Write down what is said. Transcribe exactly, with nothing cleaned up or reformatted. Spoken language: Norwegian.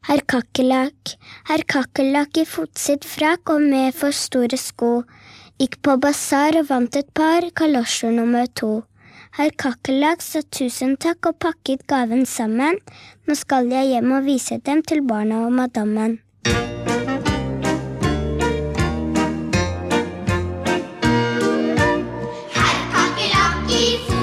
Herr Kakerlak, herr Kakerlak i fotsid frakk og med for store sko, gikk på basar og vant et par kalosjer nummer to. Herr Kakerlak sa tusen takk og pakket gaven sammen. Nå skal jeg hjem og vise dem til barna og madammen. Herr Kakerlak i